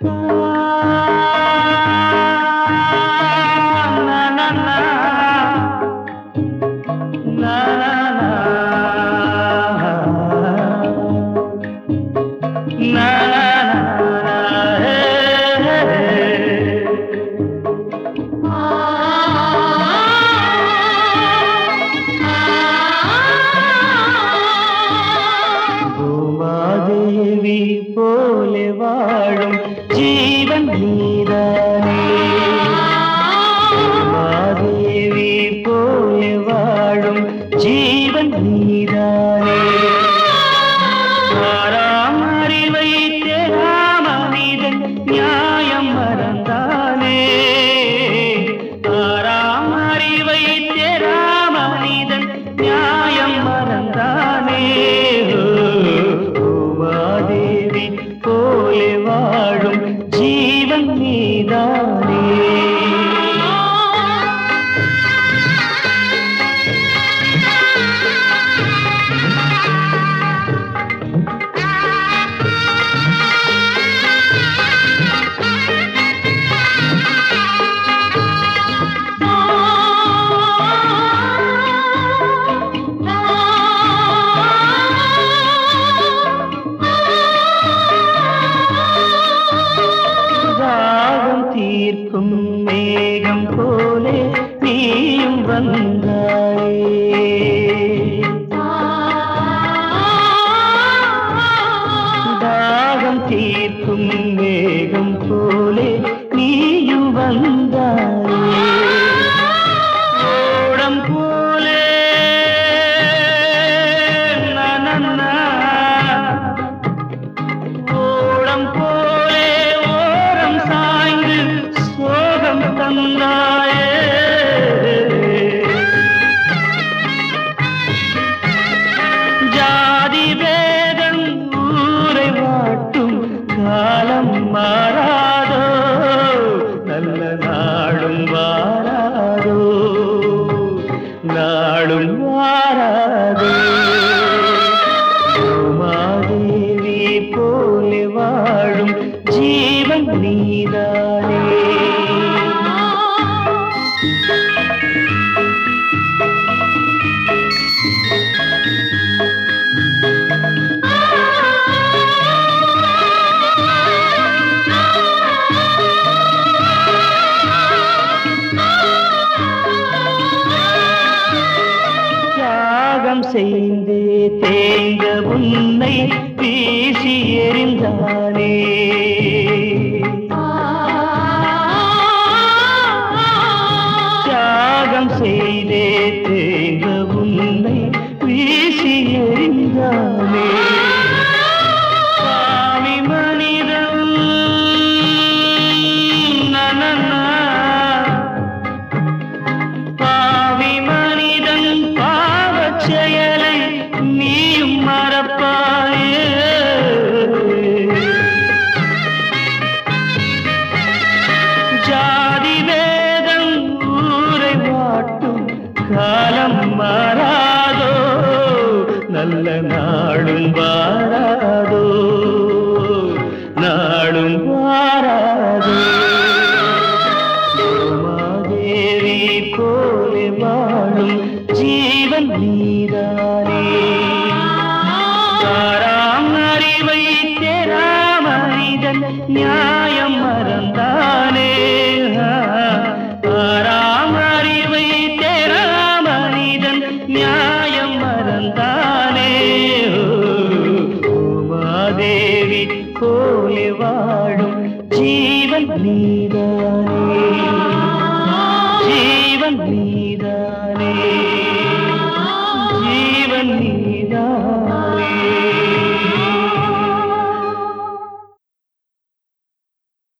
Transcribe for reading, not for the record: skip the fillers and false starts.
பூமாதேவி போலே வாழும் ஜீவன் நீதானே. பூமாதேவி போலே வாழும் ஜீவன் நீதானே. ஆறாம் அறிவை தேராம மனிதன் நியாயம் மறந்தானே. ஆறாம் அறிவை தேராம மனிதன் நியாயம் மறந்தானே. பூமாதேவி போலே வாழும் ஜீவன் நீதானே. தீர்க்கும் மேகம் போலே நீயும் வந்தாயே. தாகம் தீர்க்கும் மேகம் போலே நீயும் வந்தாயே. ஓடம் போலே ஓடம் போலே ஓரம் சாய்ந்து சோகம் தந்தாயே. ஜாதி வேதம் ஊரை வாட்டும் காலம் மாறாதோ. நல்ல நாடும் வாராதோ. நாடும் வாராதோ. பூமாதேவி போலே வாழும் ஜீவன் நீதானே. தியாகம் செய்தே தேங்க உன்னை வீசி எறிந்தானே. தியாகம் செய்தே தேங்க உன்னை வீசி எறிந்தானே. சாமி மனிதன் பாவி மனிதன் பாவச் செயலை நீயும் மறப்பாயே. ஜாதி வேதம் ஊரை வாட்டும் காலம் மாறாதோ. நல்ல நாடும் வாராதோ. நாடும் வாராதோ. பூமாதேவி போலே வாழும் ஜீவன் நீதானே. ஆறாம் அறிவை தேராம மனிதன் நியாயம் மறந்தானே. ஆறாம் அறிவை தேராம மனிதன் நியாயம் மறந்தானே. பூமாதேவி போலே வாழும் ஜீவன் நீதானே.